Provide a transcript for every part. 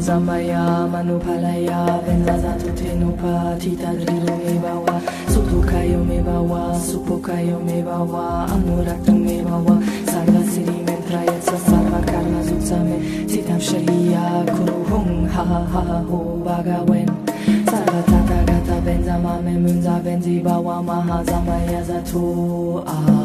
zamaya manupalaya Benzazatu tenupa titadrilu mebawa Sutukayo mebawa Supokayo mebawa Anuraktu mebawa Sarva siri mentrayatsa sarva karma zutsame Sitam sharia kuruhung ha ha ha ho bagawen Sarva tata gata benzamame munza benzi bawa maha zamaya zatu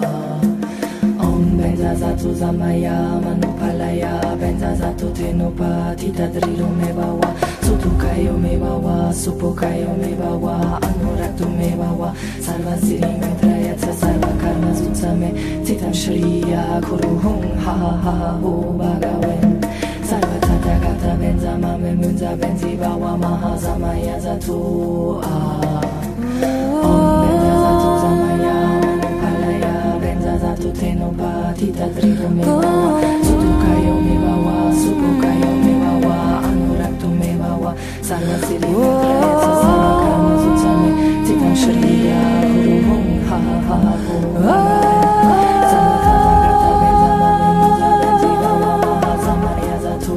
Benzazatu zamaya manupalaya Benzazatu tenupa titadrilu mebawa Sutukayo mebawa Supokayo mebawa Anuraktu mebawa Sarva siri mentrayatsa sarva karma zutsame Sitam sharia kuruhung ha ha ha ho bagawen Sarva tata gata benzamame munza benzi bawa maha zamaya zatu Benzazatu zamaya manupalaya Benzazatu tenupa titadrilu mebawa Sutukayo mebawa Supokayo mebawa Anuraktu mebawa Sarva siri mentrayatsa sarva karma zutsame Sitam sharia kuruhung ha ha ha ho bagawen Sarva tata gata benzamame munza benzi bawa maha zamaya zatu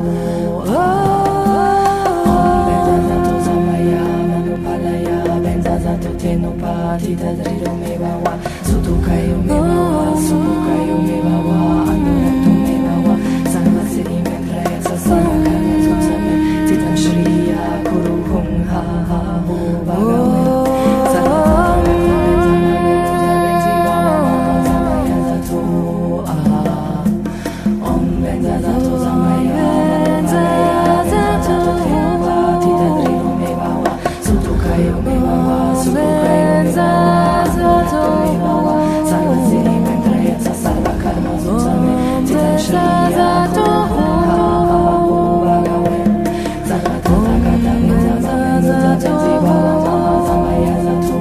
Benzazatu zamaya manupalaya Benzazatu tenupa titadrilu mebawa Sutukayo mebawa Supokayo mebawa Anuraktu mebawa Sarva siri mentrayatsa sarva karma zutsame Sitam sharia kuruhung ha ha ho bagawen Sarva tata gata benzamame munza benzi bawa maha zamaya zatu Benzazatu zamaya manupalaya Benzazatu tenupa titadrilu mebawa Sutukayo mebawa Supokayo mebawa Anuraktu mebawa Sarva siri mentrayatsa sarva karma zutsame Sitam sharia kuruhung ha ha ho bagawen Sarva tata gata benzamame munza benzi bawa maha zamaya zatu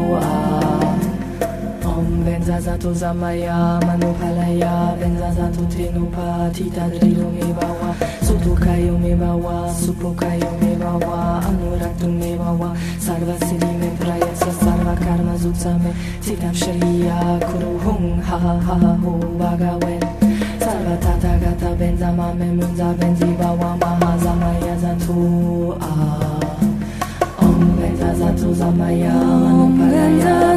Benzazatu zamaya manupalaya Benzazatu tenupa titadrilu mebawa Sutukayo mebawa Supokayo mebawa Anuraktu mebawa Sarva siri mentrayatsa sarva karma zutsame Sitam sharia kuruhung ha ha ha ho bagawen Sarva tata gata benzamame munza benzi bawa maha zamaya zatu Benzazatu zamaya manupalaya